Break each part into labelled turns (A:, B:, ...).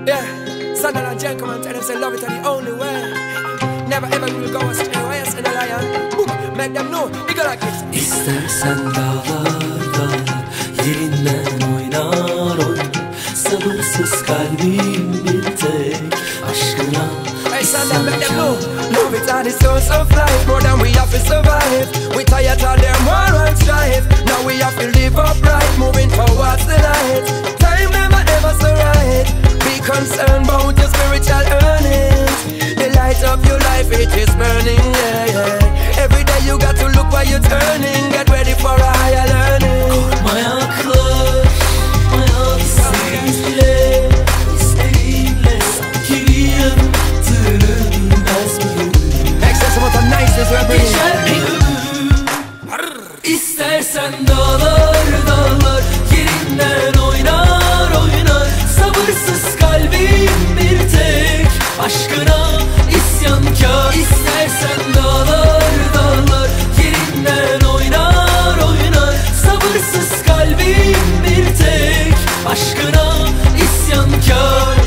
A: Yeah, Sunderland gentlemen tell them say love it are the only way. Never ever will go astray. Why yes and a lion? Boom, make them know. You go like this.
B: İstersen dağlar dağlar yerinden oynar oynar. Sabırsız kalbim bir tek aşkına.
A: Hey Sunderland, make them know. Love it are the source of life. More than we have to survive. We tired of them war and strife. Now we have to live upright, moving towards the light. Time never ever so right. Be concerned about your spiritual earnings. The light of your life, it is burning, yeah, yeah. Every day you got to look where you're turning. Get ready for a higher learning.
B: Korkmayaklar, isteğinle, isteğinle sanki bir yarım attığını bilmez miyim?
A: Excess amount of niceness we're bringing.
B: Geçer bir ömür, İstersen dağlar dağlar yerinden oynar oynar. Sabırsız kalbim bir tek aşkına isyankar. İstersen dağlar dağlar yerinden oynar oynar. Sabırsız kalbim bir tek aşkına isyankar.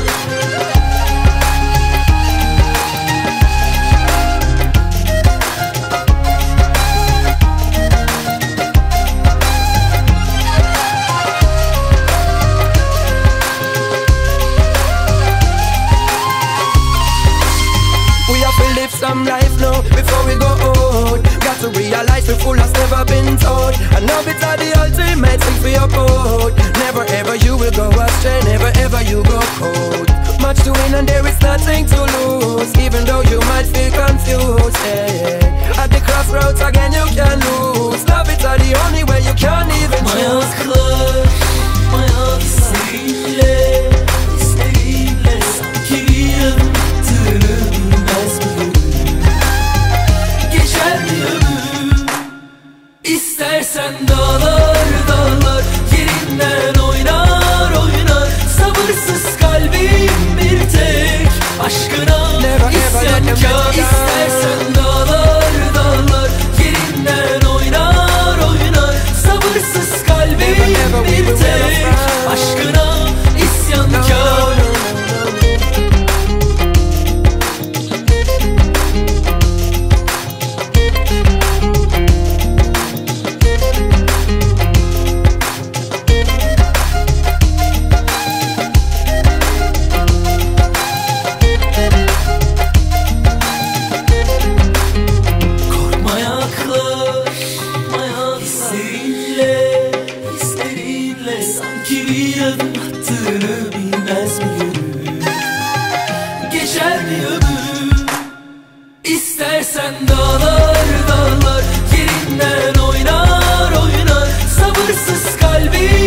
A: Some life now before we go out. Got to realize we're full as never been told. And now it's the ultimate thing for your code. Never ever you will go astray. Never ever you go cold. Much to win and there is nothing to lose. Even though you might feel confused, yeah. At the crossroads again you can lose. Love it's the only way you can even choose.
B: Mayaklar, isteğinle, isteğinle sanki bir yarım attığını bilmez miyim? Geçer bir ömür, İstersen dağlar dağlar yerinden oynar oynar. Sabırsız kalbim bir tek aşkına isyankar. İstersen dağlar dağlar yerinden oynar oynar. Sabırsız kalbim bir tek aşkına isyankar. Sanki bir adım attığını bilmez miyim? Geçer bir ömür, İstersen dağlar dağlar yerinden oynar oynar. Sabırsız kalbim